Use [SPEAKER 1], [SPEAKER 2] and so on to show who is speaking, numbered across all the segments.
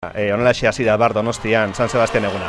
[SPEAKER 1] Honelaxe hasi da bar Donostian San Sebastian eguna.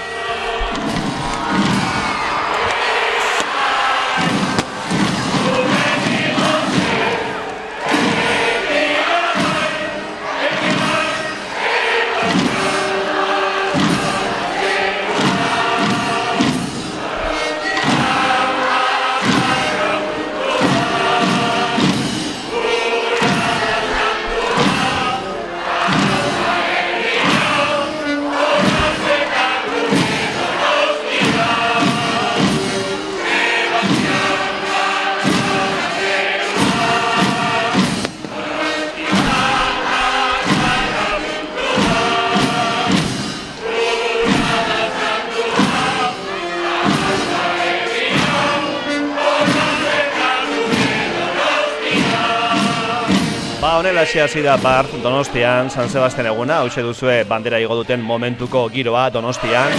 [SPEAKER 1] Honelaxe hasi da bar Donostian San Sebastian eguna, hauxe duzue bandera igo duten momentuko giroa Donostian.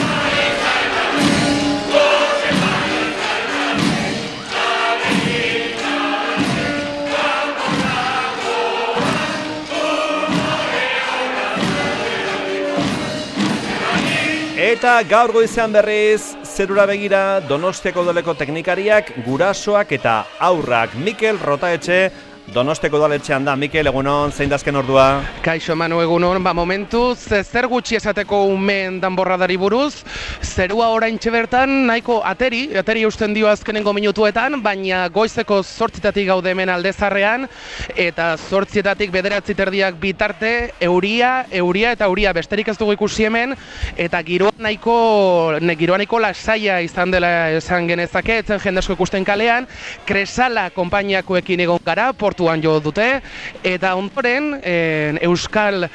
[SPEAKER 1] Eta gaur goizean berriz, zerura begira Donostiako udaleko teknikariak, gurasoak eta haurrak. Mikel Rotaetxe Donostiako udaletxean da. Mikel, egunon, zein dazken ordua?
[SPEAKER 2] Kaixo Manu, egunon, momentuz, zer gutxi esateko umeen danborradari buruz, zerua oraintxe bertan nahiko ateri eusten dio azkenengo minutuetan, baina goizeko 8:00 gaude hemen Aldezarrean, eta 8:00 9:30 bitarte, euria eta euria besterik ez dugu ikusi hemen, eta giroa nahiko lasaia izan dela esan genezake, etzen jende asko ikusten kalean, Kresala konpainiakoekin egon gara, portuan jo dute, eta ondoren Euskal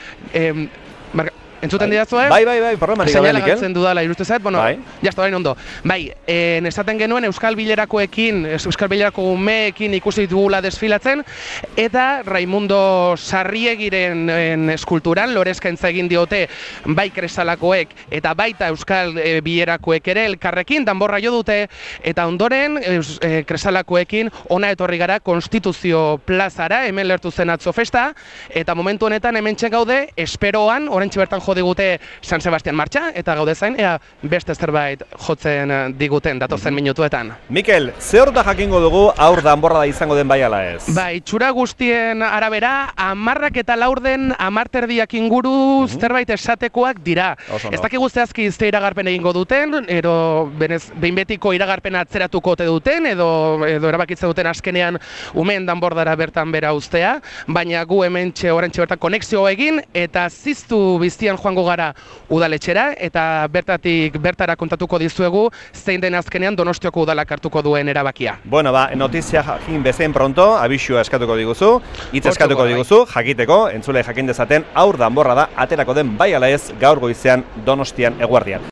[SPEAKER 2] entzuten didazue?
[SPEAKER 1] Bai, problemarik gabe, Mikel.
[SPEAKER 2] Seinala galtzen dudala, iruste zait, bueno,
[SPEAKER 1] bai.
[SPEAKER 2] Jazta, bain ondo. Bai, esaten genuen Euskal Bilerako umeekin ikusi ditugula desfilatzen, eta Raimundo Sarriegiren eskulturan, lorezkaintza egin diote, bai Kresalakoek, eta baita Euskal Bilerakoek ere elkarrekin, danborra jo dute, eta ondoren Kresalakoekin ona etorri gara Konstituzio plazara, hemen lertu zen atzo festa, eta momentu honetan hemen gaude, esperoan, oraintxe bertan jo digute San Sebastian martxa, eta gaude zain, ea beste zerbait jotzen diguten datozen minutuetan.
[SPEAKER 1] Mikel, ze hor da jakingo dugu aur danborrada izango den bai ala ez?
[SPEAKER 2] Bai, itxura guztien arabera, 10 eta 4 10 inguru zerbait esatekoak dira. Ez dakigu zehazki ze iragarpen egingo duten, ero behin betiko iragarpena atzeratuko ote duten, edo erabakitze duten azkenean umeen danbordara bertan bera uztea, baina gu hementxe oraintxe bertan konexio egin, eta ziztu biztian joango gara udaletxera, eta bertara kontatuko dizuegu zein den azkenean Donostiako udalak hartuko duen erabakia.
[SPEAKER 1] Bueno, notizia jakin bezain pronto, abisua eskatuko diguzu, hitz eskatuko diguzu, jakiteko, entzule jakin dezaten aur danborrada aterako den bai ala ez gaur goizean Donostian eguerdian.